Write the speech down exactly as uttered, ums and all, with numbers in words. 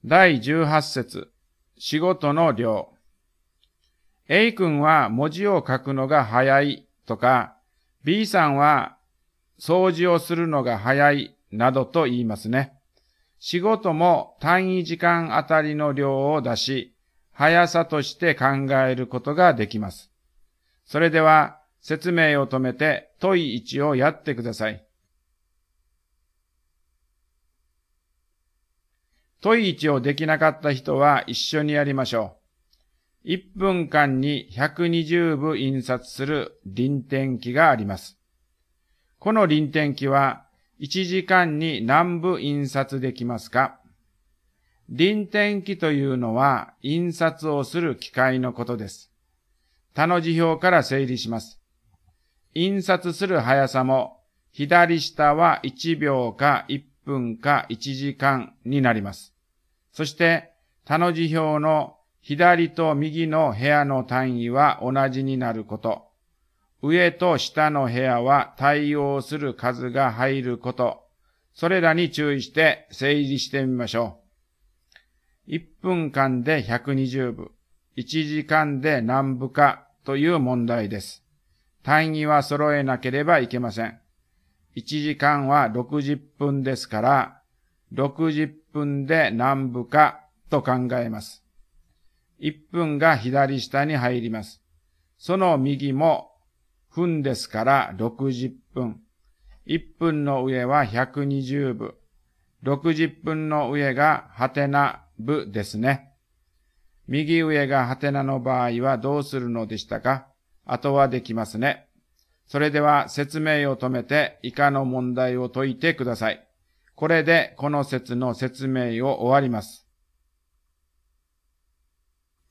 だいじゅうはち節、仕事の量。A 君は文字を書くのが早いとか、B さんは掃除をするのが早いなどと言いますね。仕事も単位時間あたりの量を出し、速さとして考えることができます。それでは説明を止めて問いいちをやってください。問いいちをできなかった人は一緒にやりましょう。いっぷんかんにひゃくにじゅうぶ印刷する輪転機があります。この輪転機はいちじかんに何部印刷できますか？輪転機というのは印刷をする機械のことです。他の辞表から整理します。印刷する速さも左下はいちびょうかいっぷんかいちじかんになります。そして他の辞表の左と右の部屋の単位は同じになること。上と下の部屋は対応する数が入ること。それらに注意して整理してみましょう。いっぷんかんでひゃくにじゅうぶ、いちじかんで何部かという問題です。単位は揃えなければいけません。いちじかんはろくじゅっぷんですから、ろくじゅっぷんで何部かと考えます。いっぷんが左下に入ります。その右も分ですからろくじゅっぷん。いっぷんの上はひゃくにじゅうぶ。ろくじゅっぷんの上がハテナ部ですね。右上がハテナの場合はどうするのでしたか？あとはできますね。それでは説明を止めて以下の問題を解いてください。これでこの節の説明を終わります。